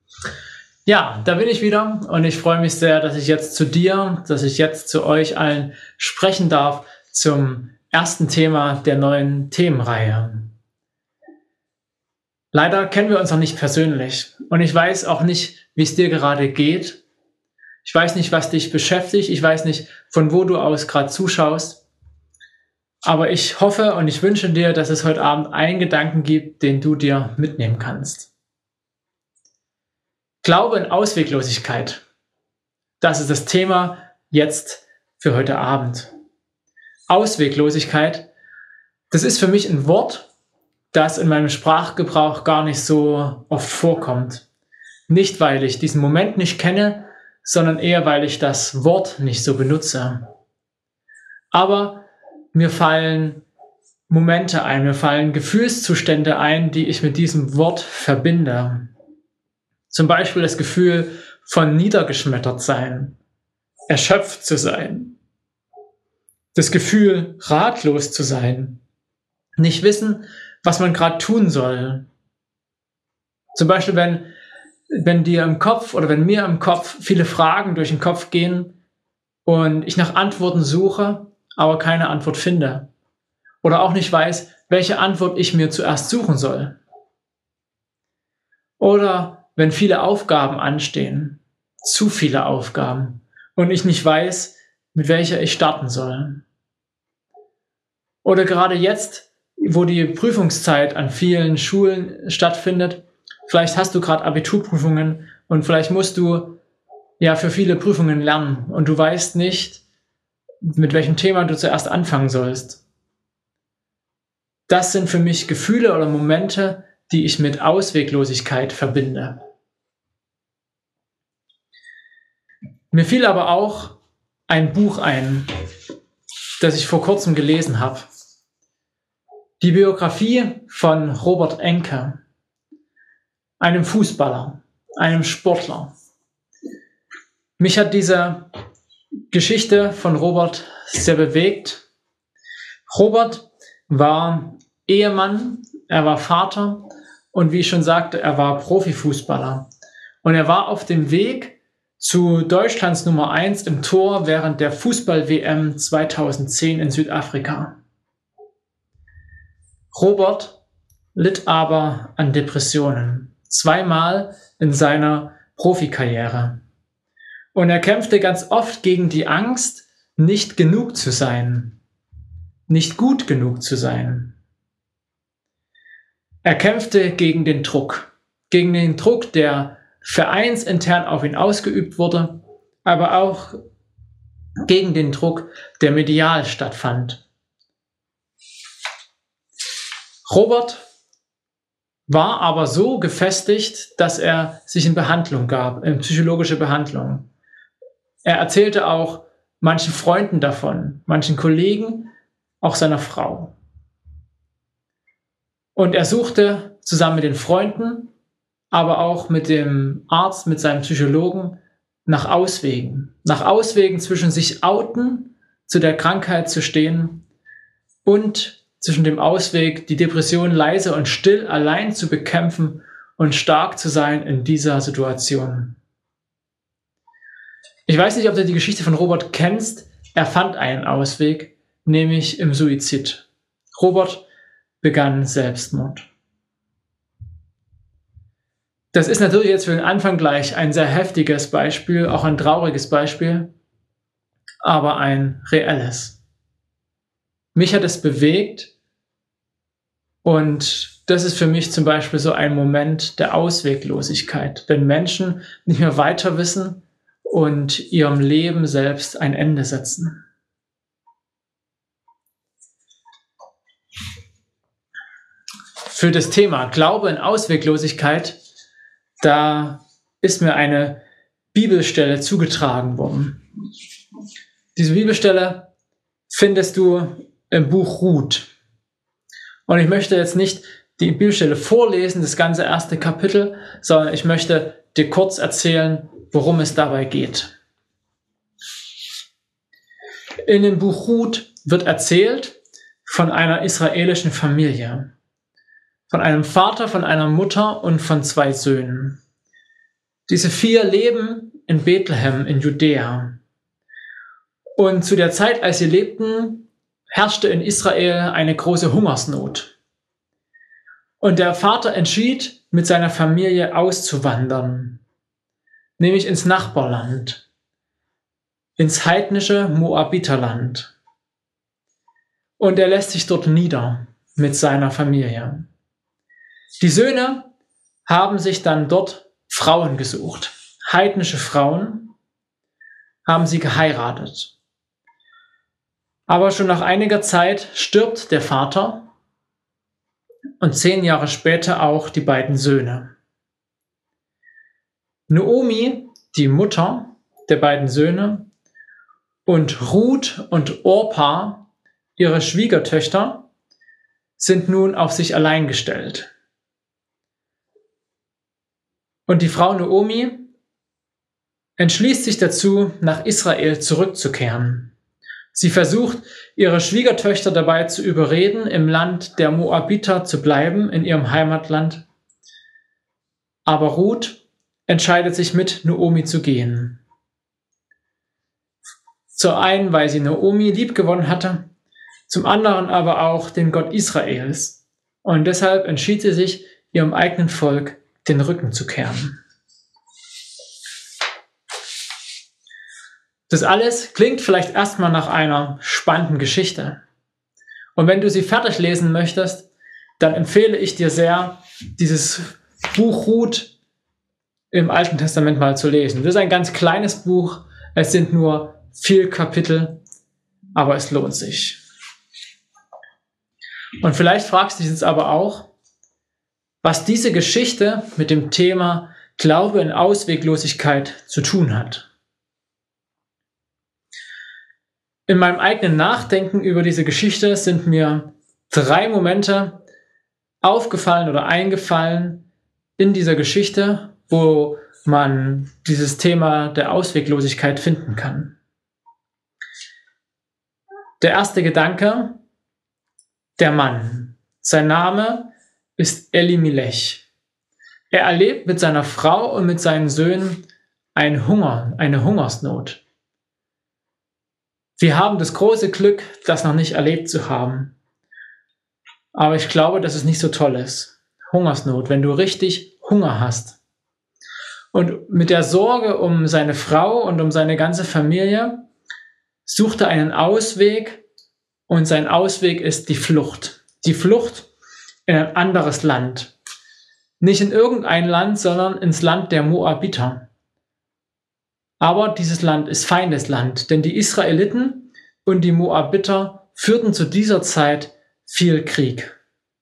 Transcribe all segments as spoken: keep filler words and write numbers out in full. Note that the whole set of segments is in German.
Ja, da bin ich wieder und ich freue mich sehr, dass ich jetzt zu dir, dass ich jetzt zu euch allen sprechen darf zum ersten Thema der neuen Themenreihe. Leider kennen wir uns noch nicht persönlich und ich weiß auch nicht, wie es dir gerade geht. Ich weiß nicht, was dich beschäftigt. Ich weiß nicht, von wo du aus gerade zuschaust. Aber ich hoffe und ich wünsche dir, dass es heute Abend einen Gedanken gibt, den du dir mitnehmen kannst. Glaube in Ausweglosigkeit. Das ist das Thema jetzt für heute Abend. Ausweglosigkeit, das ist für mich ein Wort, das in meinem Sprachgebrauch gar nicht so oft vorkommt. Nicht, weil ich diesen Moment nicht kenne, sondern eher, weil ich das Wort nicht so benutze. Aber mir fallen Momente ein, mir fallen Gefühlszustände ein, die ich mit diesem Wort verbinde. Zum Beispiel das Gefühl von niedergeschmettert sein, erschöpft zu sein. Das Gefühl, ratlos zu sein, nicht wissen, was man gerade tun soll. Zum Beispiel, wenn, wenn dir im Kopf oder wenn mir im Kopf viele Fragen durch den Kopf gehen und ich nach Antworten suche, aber keine Antwort finde. Oder auch nicht weiß, welche Antwort ich mir zuerst suchen soll. Oder wenn viele Aufgaben anstehen, zu viele Aufgaben, und ich nicht weiß, mit welcher ich starten soll. Oder gerade jetzt, wo die Prüfungszeit an vielen Schulen stattfindet, vielleicht hast du gerade Abiturprüfungen und vielleicht musst du ja für viele Prüfungen lernen und du weißt nicht, mit welchem Thema du zuerst anfangen sollst. Das sind für mich Gefühle oder Momente, die ich mit Ausweglosigkeit verbinde. Mir fiel aber auch ein Buch ein, das ich vor kurzem gelesen habe. Die Biografie von Robert Enke, einem Fußballer, einem Sportler. Mich hat diese Geschichte von Robert sehr bewegt. Robert war Ehemann, er war Vater und wie ich schon sagte, er war Profifußballer. Und er war auf dem Weg zu Deutschlands Nummer eins im Tor während der Fußball-W M zweitausendzehn in Südafrika. Robert litt aber an Depressionen, zweimal in seiner Profikarriere. Und er kämpfte ganz oft gegen die Angst, nicht genug zu sein, nicht gut genug zu sein. Er kämpfte gegen den Druck, gegen den Druck, der vereinsintern auf ihn ausgeübt wurde, aber auch gegen den Druck, der medial stattfand. Robert war aber so gefestigt, dass er sich in Behandlung gab, in psychologische Behandlung. Er erzählte auch manchen Freunden davon, manchen Kollegen, auch seiner Frau. Und er suchte zusammen mit den Freunden, aber auch mit dem Arzt, mit seinem Psychologen nach Auswegen. Nach Auswegen zwischen sich outen, zu der Krankheit zu stehen und zwischen dem Ausweg, die Depression leise und still allein zu bekämpfen und stark zu sein in dieser Situation. Ich weiß nicht, ob du die Geschichte von Robert kennst. Er fand einen Ausweg, nämlich im Suizid. Robert begann Selbstmord. Das ist natürlich jetzt für den Anfang gleich ein sehr heftiges Beispiel, auch ein trauriges Beispiel, aber ein reelles. Mich hat es bewegt und das ist für mich zum Beispiel so ein Moment der Ausweglosigkeit, wenn Menschen nicht mehr weiter wissen und ihrem Leben selbst ein Ende setzen. Für das Thema Glaube in Ausweglosigkeit, da ist mir eine Bibelstelle zugetragen worden. Diese Bibelstelle findest du im Buch Ruth. Und ich möchte jetzt nicht die Bibelstelle vorlesen, das ganze erste Kapitel, sondern ich möchte dir kurz erzählen, worum es dabei geht. In dem Buch Ruth wird erzählt von einer israelischen Familie. Von einem Vater, von einer Mutter und von zwei Söhnen. Diese vier leben in Bethlehem in Judäa. Und zu der Zeit, als sie lebten, herrschte in Israel eine große Hungersnot. Und der Vater entschied, mit seiner Familie auszuwandern, nämlich ins Nachbarland, ins heidnische Moabiterland. Und er lässt sich dort nieder mit seiner Familie. Die Söhne haben sich dann dort Frauen gesucht, heidnische Frauen, haben sie geheiratet. Aber schon nach einiger Zeit stirbt der Vater und zehn Jahre später auch die beiden Söhne. Naomi, die Mutter der beiden Söhne, und Ruth und Orpa, ihre Schwiegertöchter, sind nun auf sich allein gestellt. Und die Frau Naomi entschließt sich dazu, nach Israel zurückzukehren. Sie versucht, ihre Schwiegertöchter dabei zu überreden, im Land der Moabiter zu bleiben, in ihrem Heimatland. Aber Ruth entscheidet sich, mit Naomi zu gehen. Zum einen, weil sie Naomi liebgewonnen hatte, zum anderen aber auch den Gott Israels. Und deshalb entschied sie sich, ihrem eigenen Volk den Rücken zu kehren. Das alles klingt vielleicht erstmal nach einer spannenden Geschichte. Und wenn du sie fertig lesen möchtest, dann empfehle ich dir sehr, dieses Buch Ruth im Alten Testament mal zu lesen. Das ist ein ganz kleines Buch, es sind nur vier Kapitel, aber es lohnt sich. Und vielleicht fragst du dich jetzt aber auch, was diese Geschichte mit dem Thema Glaube in Ausweglosigkeit zu tun hat. In meinem eigenen Nachdenken über diese Geschichte sind mir drei Momente aufgefallen oder eingefallen in dieser Geschichte, wo man dieses Thema der Ausweglosigkeit finden kann. Der erste Gedanke, der Mann. Sein Name ist Elimelech. Er erlebt mit seiner Frau und mit seinen Söhnen einen Hunger, eine Hungersnot. Wir haben das große Glück, das noch nicht erlebt zu haben. Aber ich glaube, dass es nicht so toll ist. Hungersnot, wenn du richtig Hunger hast. Und mit der Sorge um seine Frau und um seine ganze Familie sucht er einen Ausweg, und sein Ausweg ist die Flucht. Die Flucht in ein anderes Land. Nicht in irgendein Land, sondern ins Land der Moabiter. Aber dieses Land ist Feindesland, denn die Israeliten und die Moabiter führten zu dieser Zeit viel Krieg.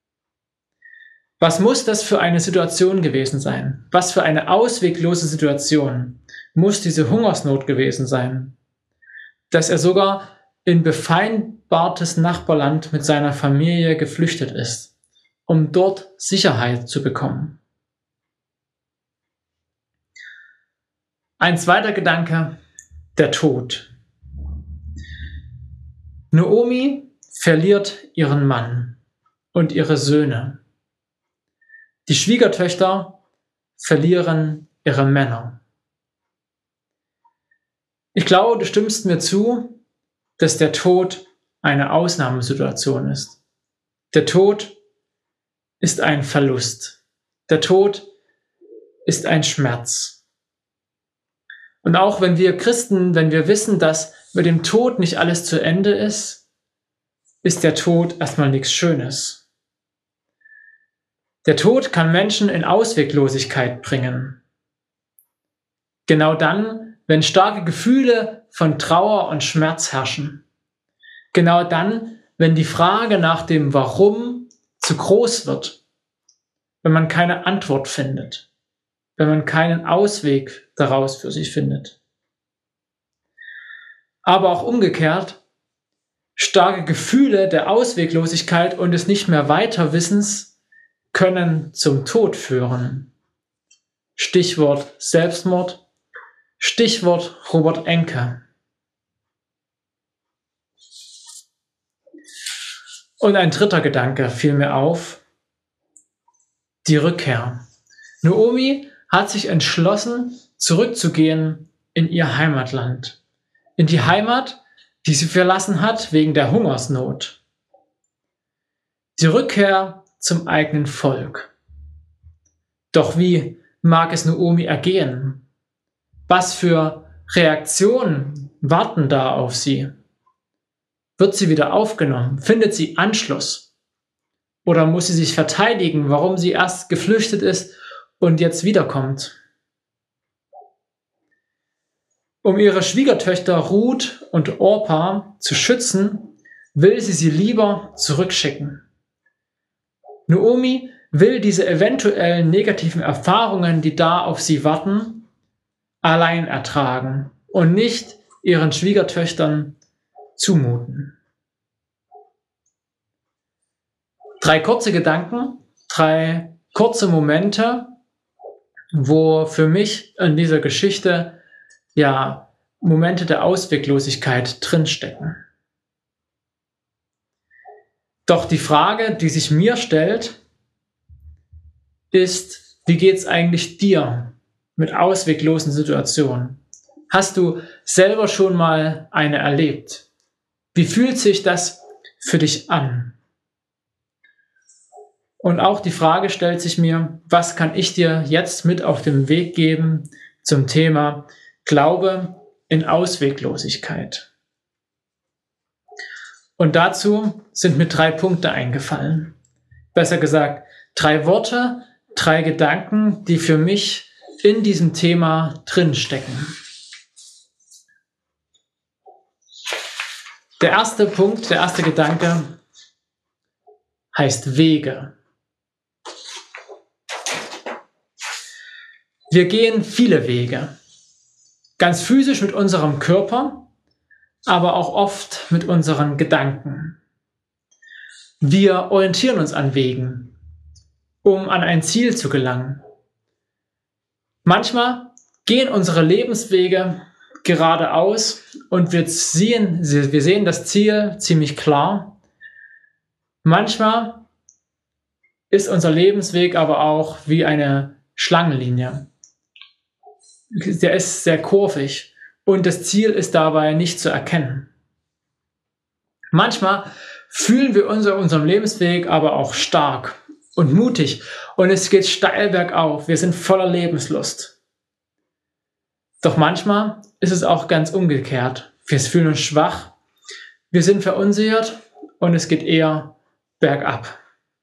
Was muss das für eine Situation gewesen sein? Was für eine ausweglose Situation muss diese Hungersnot gewesen sein, dass er sogar in befeindbartes Nachbarland mit seiner Familie geflüchtet ist, um dort Sicherheit zu bekommen? Ein zweiter Gedanke, der Tod. Naomi verliert ihren Mann und ihre Söhne. Die Schwiegertöchter verlieren ihre Männer. Ich glaube, du stimmst mir zu, dass der Tod eine Ausnahmesituation ist. Der Tod ist ein Verlust. Der Tod ist ein Schmerz. Und auch wenn wir Christen, wenn wir wissen, dass mit dem Tod nicht alles zu Ende ist, ist der Tod erstmal nichts Schönes. Der Tod kann Menschen in Ausweglosigkeit bringen. Genau dann, wenn starke Gefühle von Trauer und Schmerz herrschen. Genau dann, wenn die Frage nach dem Warum zu groß wird. Wenn man keine Antwort findet. Wenn man keinen Ausweg daraus für sich findet. Aber auch umgekehrt, starke Gefühle der Ausweglosigkeit und des nicht mehr Weiterwissens können zum Tod führen. Stichwort Selbstmord, Stichwort Robert Enke. Und ein dritter Gedanke fiel mir auf, die Rückkehr. Naomi hat sich entschlossen, zurückzugehen in ihr Heimatland. In die Heimat, die sie verlassen hat wegen der Hungersnot. Die Rückkehr zum eigenen Volk. Doch wie mag es Naomi ergehen? Was für Reaktionen warten da auf sie? Wird sie wieder aufgenommen? Findet sie Anschluss? Oder muss sie sich verteidigen, warum sie erst geflüchtet ist und jetzt wiederkommt? Um ihre Schwiegertöchter Ruth und Orpa zu schützen, will sie sie lieber zurückschicken. Naomi will diese eventuellen negativen Erfahrungen, die da auf sie warten, allein ertragen und nicht ihren Schwiegertöchtern zumuten. Drei kurze Gedanken, drei kurze Momente, wo für mich in dieser Geschichte ja Momente der Ausweglosigkeit drinstecken. Doch die Frage, die sich mir stellt, ist, wie geht's eigentlich dir mit ausweglosen Situationen? Hast du selber schon mal eine erlebt? Wie fühlt sich das für dich an? Und auch die Frage stellt sich mir, was kann ich dir jetzt mit auf den Weg geben zum Thema Glaube in Ausweglosigkeit? Und dazu sind mir drei Punkte eingefallen. Besser gesagt, drei Worte, drei Gedanken, die für mich in diesem Thema drinstecken. Der erste Punkt, der erste Gedanke heißt Wege. Wir gehen viele Wege. Ganz physisch mit unserem Körper, aber auch oft mit unseren Gedanken. Wir orientieren uns an Wegen, um an ein Ziel zu gelangen. Manchmal gehen unsere Lebenswege geradeaus und wir sehen, wir sehen das Ziel ziemlich klar. Manchmal ist unser Lebensweg aber auch wie eine Schlangenlinie. Der ist sehr kurvig und das Ziel ist dabei nicht zu erkennen. Manchmal fühlen wir uns auf unserem Lebensweg aber auch stark und mutig und es geht steil bergauf. Wir sind voller Lebenslust. Doch manchmal ist es auch ganz umgekehrt. Wir fühlen uns schwach, wir sind verunsichert und es geht eher bergab.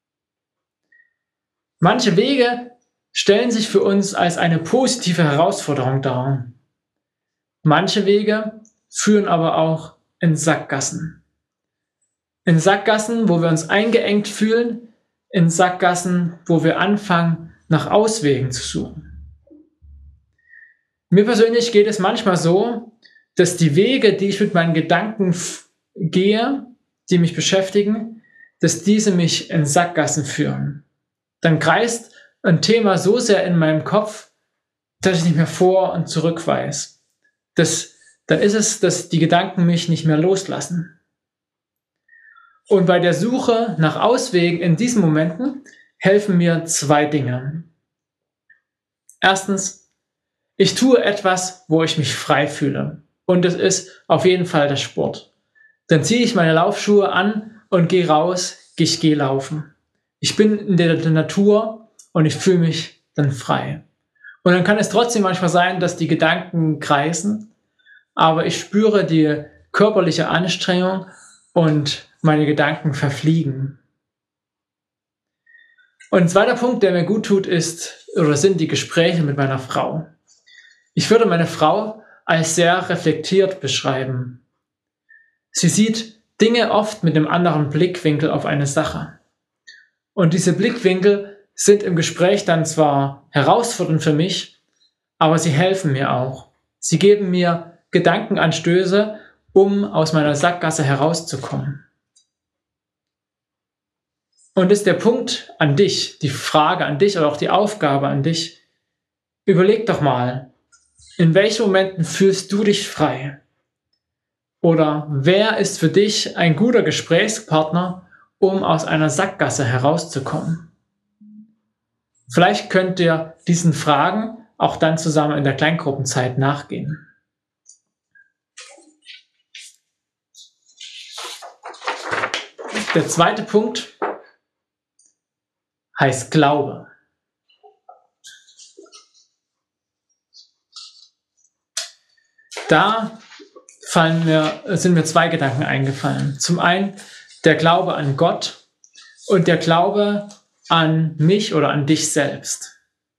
Manche Wege stellen sich für uns als eine positive Herausforderung dar. Manche Wege führen aber auch in Sackgassen. In Sackgassen, wo wir uns eingeengt fühlen, in Sackgassen, wo wir anfangen, nach Auswegen zu suchen. Mir persönlich geht es manchmal so, dass die Wege, die ich mit meinen Gedanken f- gehe, die mich beschäftigen, dass diese mich in Sackgassen führen. Dann kreist ein Thema so sehr in meinem Kopf, dass ich nicht mehr vor und zurück weiß. Das, dann ist es, dass die Gedanken mich nicht mehr loslassen. Und bei der Suche nach Auswegen in diesen Momenten helfen mir zwei Dinge. Erstens, ich tue etwas, wo ich mich frei fühle. Und das ist auf jeden Fall der Sport. Dann ziehe ich meine Laufschuhe an und gehe raus, ich gehe laufen. Ich bin in der Natur und ich fühle mich dann frei. Und dann kann es trotzdem manchmal sein, dass die Gedanken kreisen, aber ich spüre die körperliche Anstrengung und meine Gedanken verfliegen. Und ein zweiter Punkt, der mir gut tut, ist oder sind die Gespräche mit meiner Frau. Ich würde meine Frau als sehr reflektiert beschreiben. Sie sieht Dinge oft mit einem anderen Blickwinkel auf eine Sache. Und diese Blickwinkel sind im Gespräch dann zwar herausfordernd für mich, aber sie helfen mir auch. Sie geben mir Gedankenanstöße, um aus meiner Sackgasse herauszukommen. Und ist der Punkt an dich, die Frage an dich oder auch die Aufgabe an dich, überleg doch mal, in welchen Momenten fühlst du dich frei? Oder wer ist für dich ein guter Gesprächspartner, um aus einer Sackgasse herauszukommen? Vielleicht könnt ihr diesen Fragen auch dann zusammen in der Kleingruppenzeit nachgehen. Der zweite Punkt heißt Glaube. Da fallen mir, sind mir zwei Gedanken eingefallen. Zum einen der Glaube an Gott und der Glaube an mich oder an dich selbst.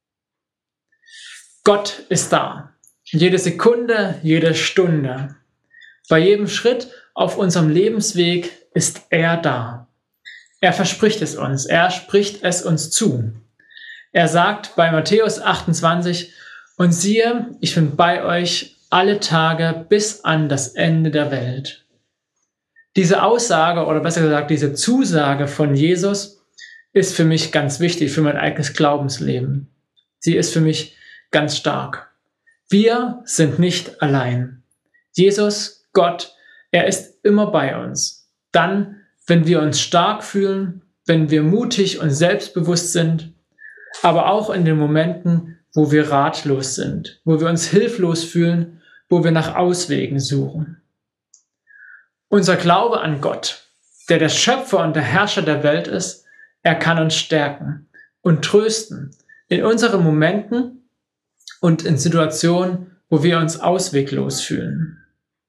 Gott ist da. Jede Sekunde, jede Stunde. Bei jedem Schritt auf unserem Lebensweg ist er da. Er verspricht es uns. Er spricht es uns zu. Er sagt bei Matthäus achtundzwanzig, und siehe, ich bin bei euch alle Tage bis an das Ende der Welt. Diese Aussage oder besser gesagt diese Zusage von Jesus ist für mich ganz wichtig, für mein eigenes Glaubensleben. Sie ist für mich ganz stark. Wir sind nicht allein. Jesus, Gott, er ist immer bei uns. Dann, wenn wir uns stark fühlen, wenn wir mutig und selbstbewusst sind, aber auch in den Momenten, wo wir ratlos sind, wo wir uns hilflos fühlen, wo wir nach Auswegen suchen. Unser Glaube an Gott, der der Schöpfer und der Herrscher der Welt ist, er kann uns stärken und trösten in unseren Momenten und in Situationen, wo wir uns ausweglos fühlen.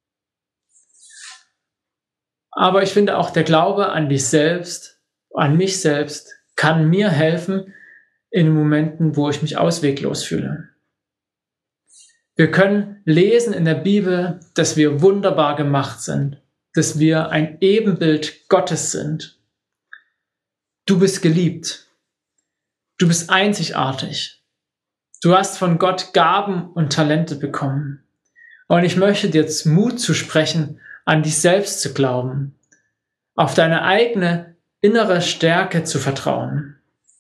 Aber ich finde auch der Glaube an dich selbst, an mich selbst, kann mir helfen in Momenten, wo ich mich ausweglos fühle. Wir können lesen in der Bibel, dass wir wunderbar gemacht sind, dass wir ein Ebenbild Gottes sind. Du bist geliebt. Du bist einzigartig. Du hast von Gott Gaben und Talente bekommen. Und ich möchte dir jetzt Mut zu sprechen, an dich selbst zu glauben, auf deine eigene innere Stärke zu vertrauen.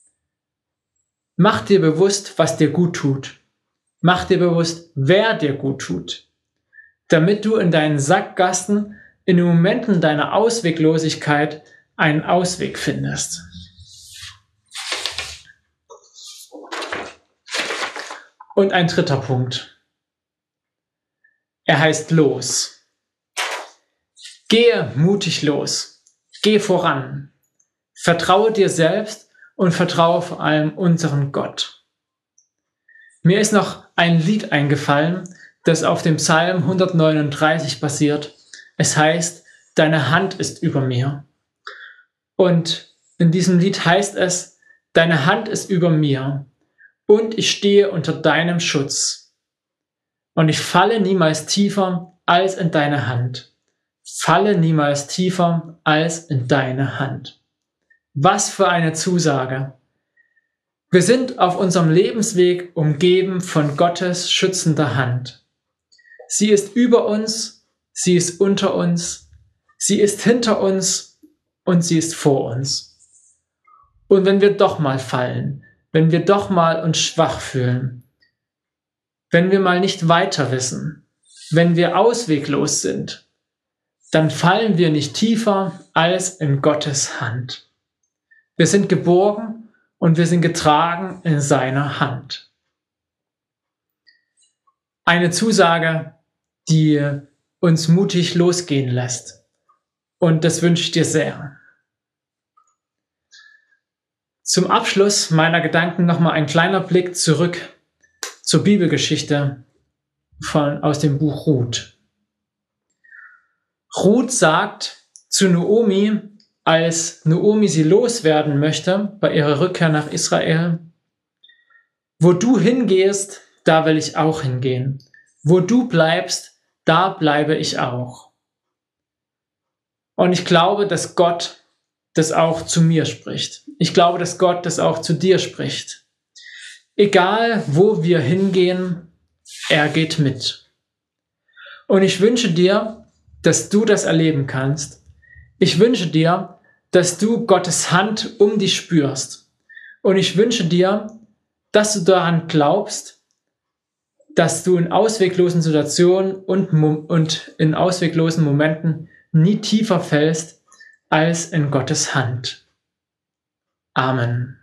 Mach dir bewusst, was dir gut tut. Mach dir bewusst, wer dir gut tut, damit du in deinen Sackgassen, in den Momenten deiner Ausweglosigkeit einen Ausweg findest. Und ein dritter Punkt. Er heißt los. Gehe mutig los. Geh voran. Vertraue dir selbst und vertraue vor allem unseren Gott. Mir ist noch ein Lied eingefallen, das auf dem Psalm hundertneununddreißig basiert. Es heißt, deine Hand ist über mir. Und in diesem Lied heißt es, deine Hand ist über mir und ich stehe unter deinem Schutz. Und ich falle niemals tiefer als in deine Hand. Falle niemals tiefer als in deine Hand. Was für eine Zusage! Wir sind auf unserem Lebensweg umgeben von Gottes schützender Hand. Sie ist über uns, sie ist unter uns, sie ist hinter uns und sie ist vor uns. Und wenn wir doch mal fallen, wenn wir doch mal uns schwach fühlen, wenn wir mal nicht weiter wissen, wenn wir ausweglos sind, dann fallen wir nicht tiefer als in Gottes Hand. Wir sind geborgen und wir sind getragen in seiner Hand. Eine Zusage, die uns mutig losgehen lässt. Und das wünsche ich dir sehr. Zum Abschluss meiner Gedanken nochmal ein kleiner Blick zurück zur Bibelgeschichte von, aus dem Buch Ruth. Ruth sagt zu Naomi, als Naomi sie loswerden möchte bei ihrer Rückkehr nach Israel: Wo du hingehst, da will ich auch hingehen. Wo du bleibst, da bleibe ich auch. Und ich glaube, dass Gott das auch zu mir spricht. Ich glaube, dass Gott das auch zu dir spricht. Egal, wo wir hingehen, er geht mit. Und ich wünsche dir, dass du das erleben kannst. Ich wünsche dir, dass du Gottes Hand um dich spürst. Und ich wünsche dir, dass du daran glaubst, dass du in ausweglosen Situationen und, und in ausweglosen Momenten nie tiefer fällst als in Gottes Hand. Amen.